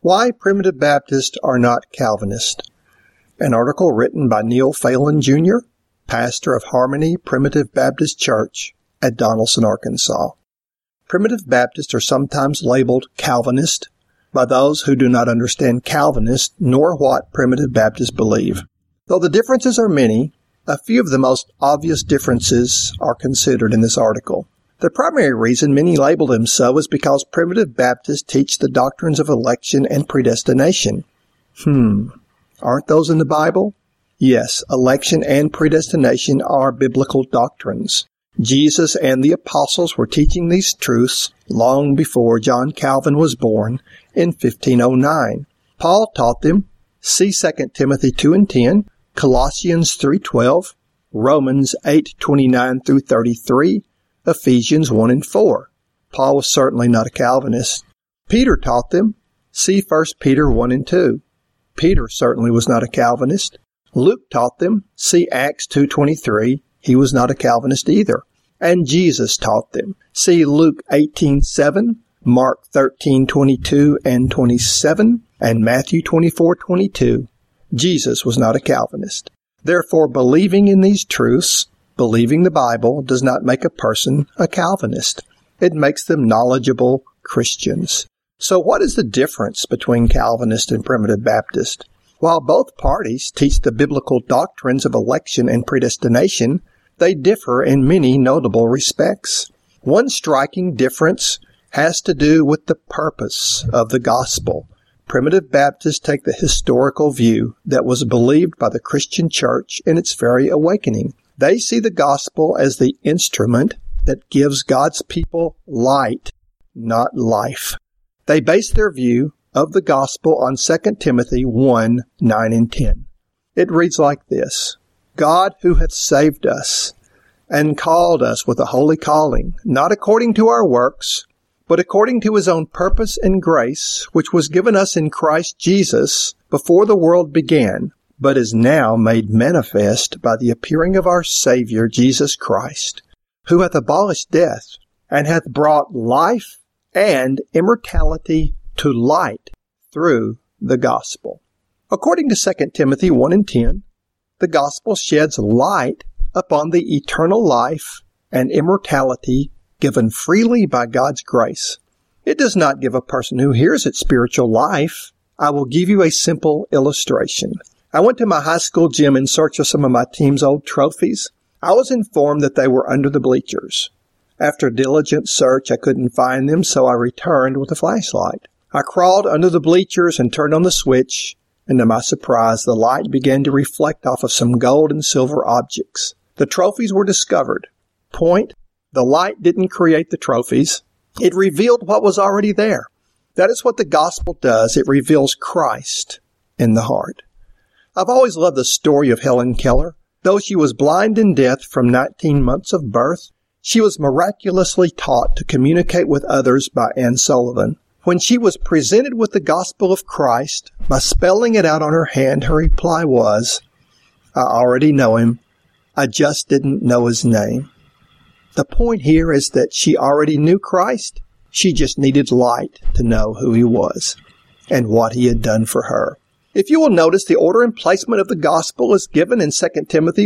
Why Primitive Baptists Are Not Calvinists. An article written by Neil Phelan, Jr., pastor of Harmony Primitive Baptist Church at Donaldson, Arkansas. Primitive Baptists are sometimes labeled Calvinist by those who do not understand Calvinist nor what Primitive Baptists believe. Though the differences are many, a few of the most obvious differences are considered in this article. The primary reason many label them so is because Primitive Baptists teach the doctrines of election and predestination. Aren't those in the Bible? Yes, election and predestination are biblical doctrines. Jesus and the apostles were teaching these truths long before John Calvin was born in 1509. Paul taught them. See 2 Timothy 2:10, Colossians 3:12, Romans 8:29 through 33, Ephesians 1:4. Paul was certainly not a Calvinist. Peter taught them. See 1 Peter 1:2. Peter certainly was not a Calvinist. Luke taught them. See Acts 2:23. He was not a Calvinist either. And Jesus taught them. See Luke 18:7, Mark 13:22 and 27, and Matthew 24:22. Jesus was not a Calvinist. Therefore, believing in these truths, believing the Bible, does not make a person a Calvinist. It makes them knowledgeable Christians. So what is the difference between Calvinist and Primitive Baptist? While both parties teach the biblical doctrines of election and predestination, they differ in many notable respects. One striking difference has to do with the purpose of the gospel. Primitive Baptists take the historical view that was believed by the Christian church in its very awakening. They see the gospel as the instrument that gives God's people light, not life. They base their view of the gospel on 2 Timothy 1:9 and 10. It reads like this: God who hath saved us and called us with a holy calling, not according to our works, but according to his own purpose and grace, which was given us in Christ Jesus before the world began, but is now made manifest by the appearing of our Savior Jesus Christ, who hath abolished death, and hath brought life and immortality to light through the gospel. According to 2 Timothy 1:10, the gospel sheds light upon the eternal life and immortality given freely by God's grace. It does not give a person who hears it spiritual life. I will give you a simple illustration. I went to my high school gym in search of some of my team's old trophies. I was informed that they were under the bleachers. After diligent search, I couldn't find them, so I returned with a flashlight. I crawled under the bleachers and turned on the switch, and to my surprise, the light began to reflect off of some gold and silver objects. The trophies were discovered. Point: the light didn't create the trophies. It revealed what was already there. That is what the gospel does. It reveals Christ in the heart. I've always loved the story of Helen Keller. Though she was blind and deaf from 19 months of birth, she was miraculously taught to communicate with others by Anne Sullivan. When she was presented with the gospel of Christ, by spelling it out on her hand, her reply was, I already know him. I just didn't know his name. The point here is that she already knew Christ. She just needed light to know who he was and what he had done for her. If you will notice, the order and placement of the gospel is given in 2 Timothy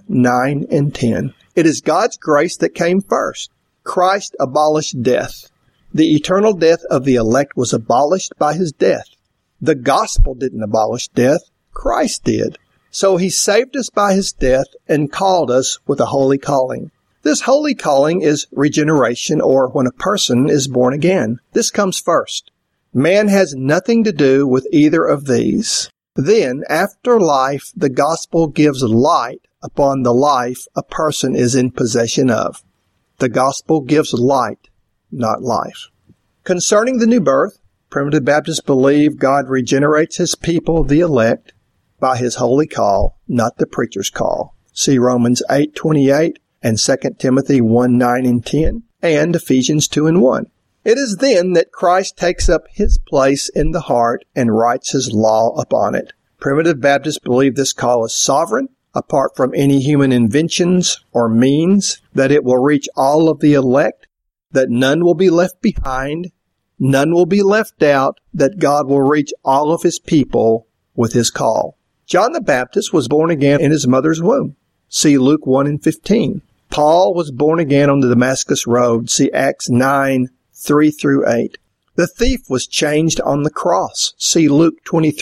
1:9 and 10. It is God's grace that came first. Christ abolished death. The eternal death of the elect was abolished by his death. The gospel didn't abolish death. Christ did. So he saved us by his death and called us with a holy calling. This holy calling is regeneration, or when a person is born again. This comes first. Man has nothing to do with either of these. Then, after life, the gospel gives light upon the life a person is in possession of. The gospel gives light, not life. Concerning the new birth, Primitive Baptists believe God regenerates his people, the elect, by his holy call, not the preacher's call. See Romans 8:28 and 2 Timothy 1:9 and 10, and Ephesians 2:1. It is then that Christ takes up his place in the heart and writes his law upon it. Primitive Baptists believe this call is sovereign, apart from any human inventions or means, that it will reach all of the elect, that none will be left behind, None will be left out, that God will reach all of his people with his call. John the Baptist was born again in his mother's womb. See Luke 1:15. Paul was born again on the Damascus Road. See Acts 9:3-8. The thief was changed on the cross. See Luke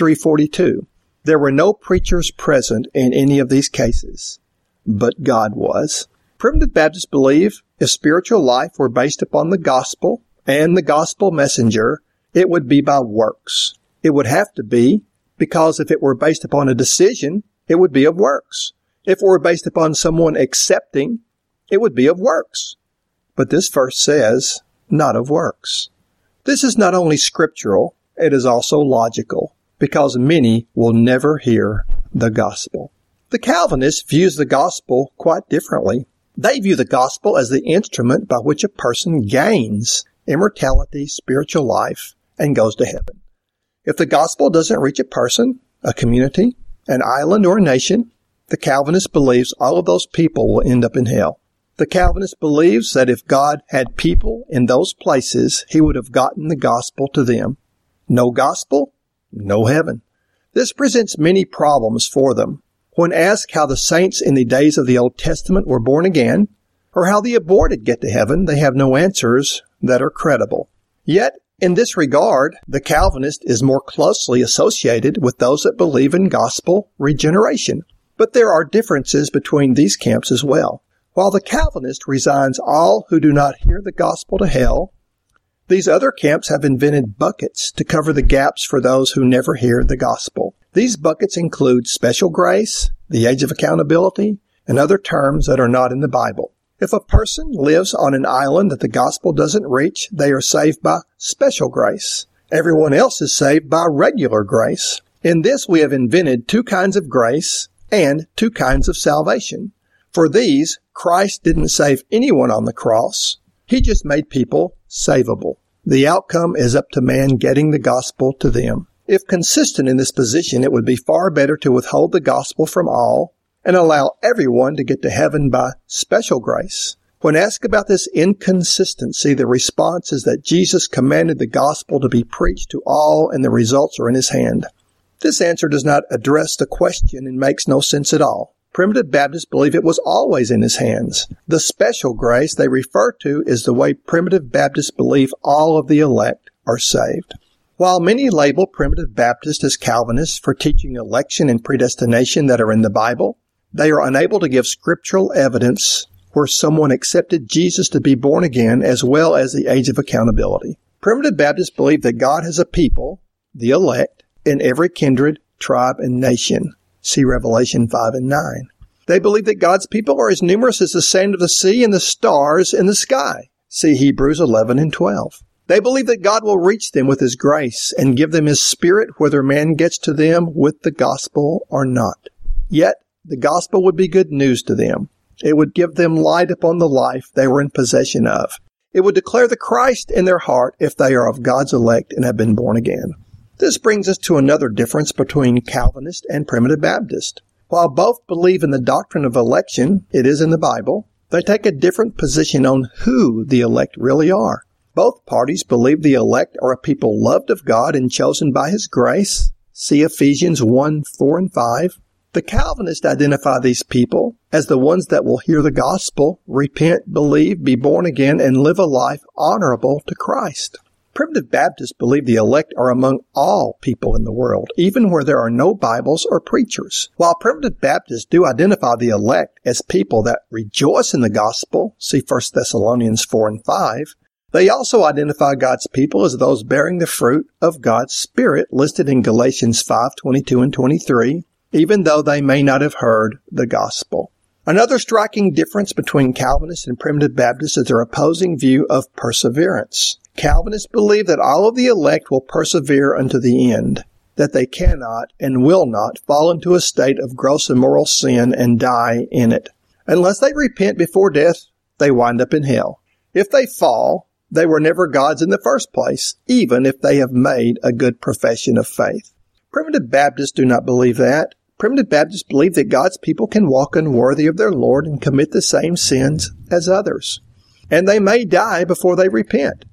23:42. There were no preachers present in any of these cases, but God was. Primitive Baptists believe if spiritual life were based upon the gospel and the gospel messenger, it would be by works. It would have to be, because if it were based upon a decision, it would be of works. If it were based upon someone accepting, it would be of works. But this verse says, not of works. This is not only scriptural, it is also logical, because many will never hear the gospel. The Calvinist views the gospel quite differently. They view the gospel as the instrument by which a person gains immortality, spiritual life, and goes to heaven. If the gospel doesn't reach a person, a community, an island, or a nation, the Calvinist believes all of those people will end up in hell. The Calvinist believes that if God had people in those places, he would have gotten the gospel to them. No gospel, no heaven. This presents many problems for them. When asked how the saints in the days of the Old Testament were born again, or how the aborted get to heaven, they have no answers that are credible. Yet, in this regard, the Calvinist is more closely associated with those that believe in gospel regeneration. But there are differences between these camps as well. While the Calvinist resigns all who do not hear the gospel to hell, these other camps have invented buckets to cover the gaps for those who never hear the gospel. These buckets include special grace, the age of accountability, and other terms that are not in the Bible. If a person lives on an island that the gospel doesn't reach, they are saved by special grace. Everyone else is saved by regular grace. In this, we have invented two kinds of grace and two kinds of salvation. For these, Christ didn't save anyone on the cross. He just made people savable. The outcome is up to man getting the gospel to them. If consistent in this position, it would be far better to withhold the gospel from all and allow everyone to get to heaven by special grace. When asked about this inconsistency, the response is that Jesus commanded the gospel to be preached to all and the results are in his hand. This answer does not address the question and makes no sense at all. Primitive Baptists believe it was always in his hands. The special grace they refer to is the way Primitive Baptists believe all of the elect are saved. While many label Primitive Baptists as Calvinists for teaching election and predestination that are in the Bible, they are unable to give scriptural evidence where someone accepted Jesus to be born again as well as the age of accountability. Primitive Baptists believe that God has a people, the elect, in every kindred, tribe, and nation. See Revelation 5:9. They believe that God's people are as numerous as the sand of the sea and the stars in the sky. See Hebrews 11:12. They believe that God will reach them with his grace and give them his spirit whether man gets to them with the gospel or not. Yet, the gospel would be good news to them. It would give them light upon the life they were in possession of. It would declare the Christ in their heart if they are of God's elect and have been born again. This brings us to another difference between Calvinist and Primitive Baptist. While both believe in the doctrine of election, it is in the Bible, they take a different position on who the elect really are. Both parties believe the elect are a people loved of God and chosen by his grace. See Ephesians 1:4 and 5. The Calvinists identify these people as the ones that will hear the gospel, repent, believe, be born again, and live a life honorable to Christ. Primitive Baptists believe the elect are among all people in the world, even where there are no Bibles or preachers. While Primitive Baptists do identify the elect as people that rejoice in the gospel, see 1 Thessalonians 4 and 5, they also identify God's people as those bearing the fruit of God's Spirit listed in Galatians 5:22 and 23, even though they may not have heard the gospel. Another striking difference between Calvinists and Primitive Baptists is their opposing view of perseverance. Calvinists believe that all of the elect will persevere unto the end, that they cannot and will not fall into a state of gross immoral sin and die in it. Unless they repent before death, they wind up in hell. If they fall, they were never God's in the first place, even if they have made a good profession of faith. Primitive Baptists do not believe that. Primitive Baptists believe that God's people can walk unworthy of their Lord and commit the same sins as others. And they may die before they repent.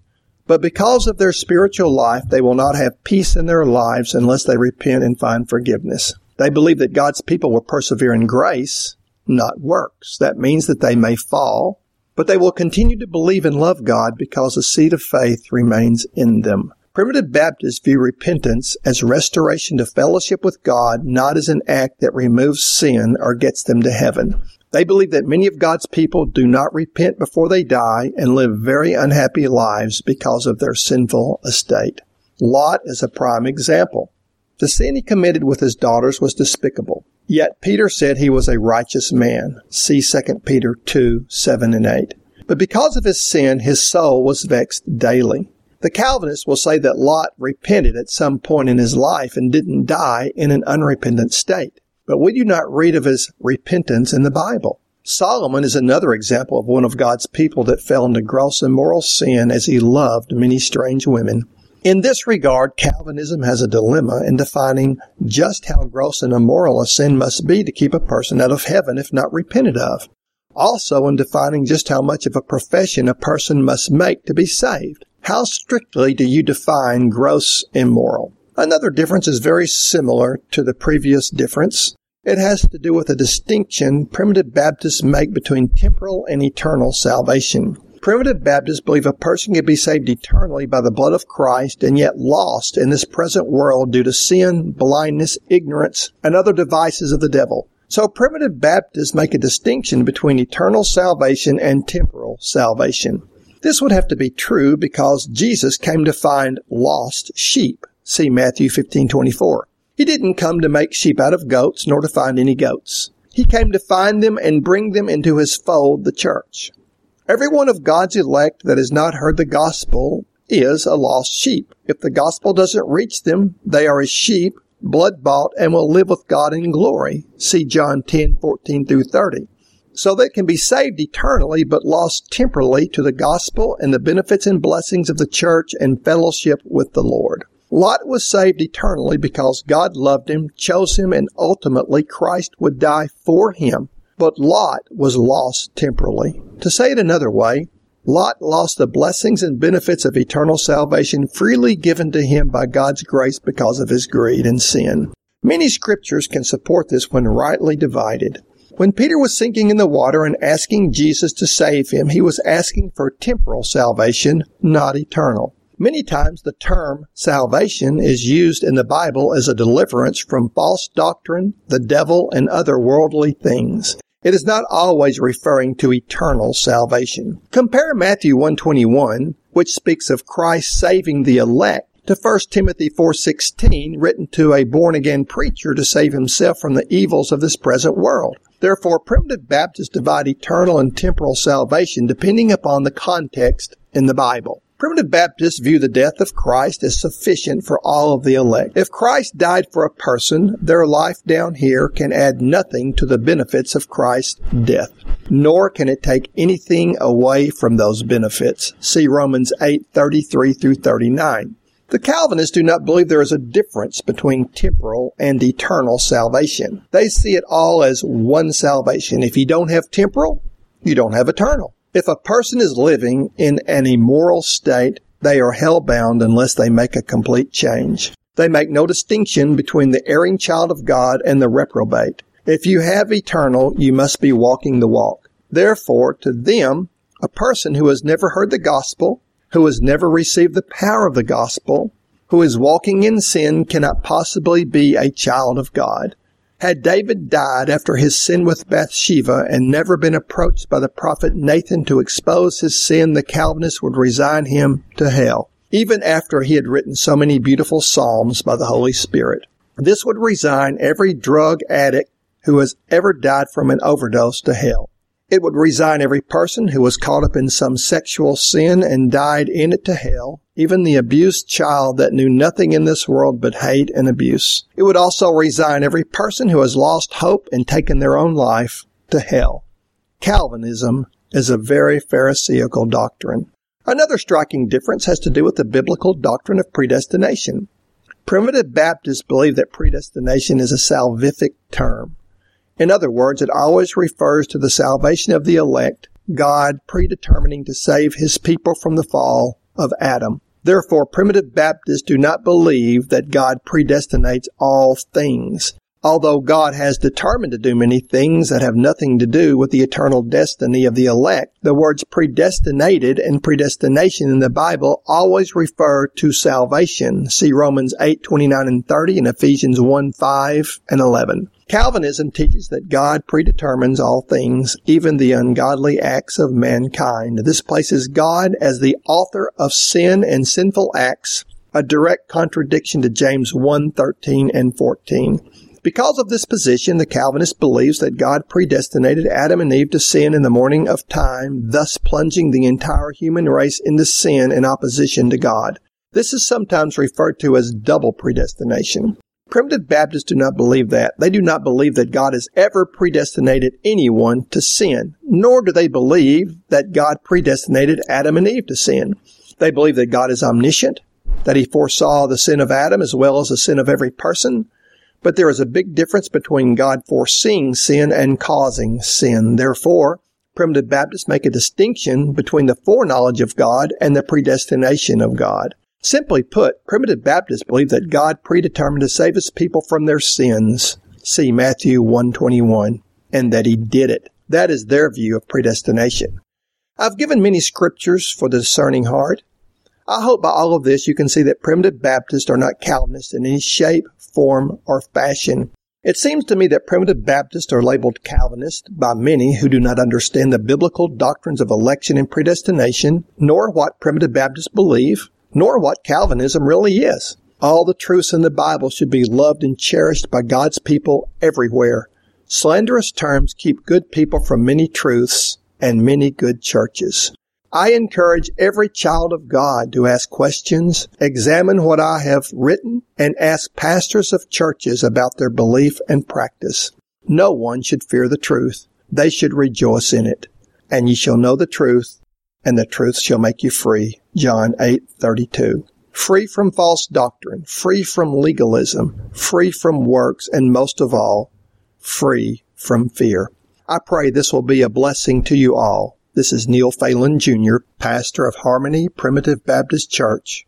But because of their spiritual life, they will not have peace in their lives unless they repent and find forgiveness. They believe that God's people will persevere in grace, not works. That means that they may fall, but they will continue to believe and love God because the seed of faith remains in them. Primitive Baptists view repentance as restoration to fellowship with God, not as an act that removes sin or gets them to heaven. They believe that many of God's people do not repent before they die and live very unhappy lives because of their sinful estate. Lot is a prime example. The sin he committed with his daughters was despicable. Yet Peter said he was a righteous man. See 2 Peter 2, 7 and 8. But because of his sin, his soul was vexed daily. The Calvinists will say that Lot repented at some point in his life and didn't die in an unrepentant state. But we do not read of his repentance in the Bible. Solomon is another example of one of God's people that fell into gross immoral sin as he loved many strange women. In this regard, Calvinism has a dilemma in defining just how gross and immoral a sin must be to keep a person out of heaven if not repented of. Also in defining just how much of a profession a person must make to be saved. How strictly do you define gross immoral? Another difference is very similar to the previous difference. It has to do with a distinction Primitive Baptists make between temporal and eternal salvation. Primitive Baptists believe a person can be saved eternally by the blood of Christ and yet lost in this present world due to sin, blindness, ignorance, and other devices of the devil. So Primitive Baptists make a distinction between eternal salvation and temporal salvation. This would have to be true because Jesus came to find lost sheep. See Matthew 15:24. He didn't come to make sheep out of goats, nor to find any goats. He came to find them and bring them into his fold, the church. Every one of God's elect that has not heard the gospel is a lost sheep. If the gospel doesn't reach them, they are as sheep, blood-bought, and will live with God in glory. See John 10:14 through 30. So they can be saved eternally, but lost temporally to the gospel and the benefits and blessings of the church and fellowship with the Lord. Lot was saved eternally because God loved him, chose him, and ultimately Christ would die for him. But Lot was lost temporally. To say it another way, Lot lost the blessings and benefits of eternal salvation freely given to him by God's grace because of his greed and sin. Many scriptures can support this when rightly divided. When Peter was sinking in the water and asking Jesus to save him, he was asking for temporal salvation, not eternal. Many times the term salvation is used in the Bible as a deliverance from false doctrine, the devil, and other worldly things. It is not always referring to eternal salvation. Compare Matthew 1:21, which speaks of Christ saving the elect, to 1 Timothy 4:16, written to a born-again preacher to save himself from the evils of this present world. Therefore, Primitive Baptists divide eternal and temporal salvation depending upon the context in the Bible. Primitive Baptists view the death of Christ as sufficient for all of the elect. If Christ died for a person, their life down here can add nothing to the benefits of Christ's death, nor can it take anything away from those benefits. See Romans 8:33 through 39. The Calvinists do not believe there is a difference between temporal and eternal salvation. They see it all as one salvation. If you don't have temporal, you don't have eternal. If a person is living in an immoral state, they are hell-bound unless they make a complete change. They make no distinction between the erring child of God and the reprobate. If you have eternal, you must be walking the walk. Therefore, to them, a person who has never heard the gospel, who has never received the power of the gospel, who is walking in sin, cannot possibly be a child of God. Had David died after his sin with Bathsheba and never been approached by the prophet Nathan to expose his sin, the Calvinists would resign him to hell, even after he had written so many beautiful psalms by the Holy Spirit. This would resign every drug addict who has ever died from an overdose to hell. It would resign every person who was caught up in some sexual sin and died in it to hell, even the abused child that knew nothing in this world but hate and abuse. It would also resign every person who has lost hope and taken their own life to hell. Calvinism is a very Pharisaical doctrine. Another striking difference has to do with the biblical doctrine of predestination. Primitive Baptists believe that predestination is a salvific term. In other words, it always refers to the salvation of the elect, God predetermining to save his people from the fall of Adam. Therefore, primitive Baptists do not believe that God predestinates all things. Although God has determined to do many things that have nothing to do with the eternal destiny of the elect, the words predestinated and predestination in the Bible always refer to salvation. See Romans 8:29 and 30 and Ephesians 1:5 and 11. Calvinism teaches that God predetermines all things, even the ungodly acts of mankind. This places God as the author of sin and sinful acts, a direct contradiction to James 1:13 and 14. Because of this position, the Calvinist believes that God predestinated Adam and Eve to sin in the morning of time, thus plunging the entire human race into sin in opposition to God. This is sometimes referred to as double predestination. Primitive Baptists do not believe that. They do not believe that God has ever predestinated anyone to sin, nor do they believe that God predestinated Adam and Eve to sin. They believe that God is omniscient, that he foresaw the sin of Adam as well as the sin of every person. But there is a big difference between God foreseeing sin and causing sin. Therefore, primitive Baptists make a distinction between the foreknowledge of God and the predestination of God. Simply put, primitive Baptists believe that God predetermined to save his people from their sins. See Matthew 1:21, and that he did it. That is their view of predestination. I've given many scriptures for the discerning heart. I hope by all of this you can see that primitive Baptists are not Calvinists in any shape, form, or fashion. It seems to me that primitive Baptists are labeled Calvinist by many who do not understand the biblical doctrines of election and predestination, nor what primitive Baptists believe, nor what Calvinism really is. All the truths in the Bible should be loved and cherished by God's people everywhere. Slanderous terms keep good people from many truths and many good churches. I encourage every child of God to ask questions, examine what I have written, and ask pastors of churches about their belief and practice. No one should fear the truth. They should rejoice in it. And ye shall know the truth, and the truth shall make you free. John 8:32. Free from false doctrine, free from legalism, free from works, and most of all, free from fear. I pray this will be a blessing to you all. This is Neil Phelan, Jr., pastor of Harmony Primitive Baptist Church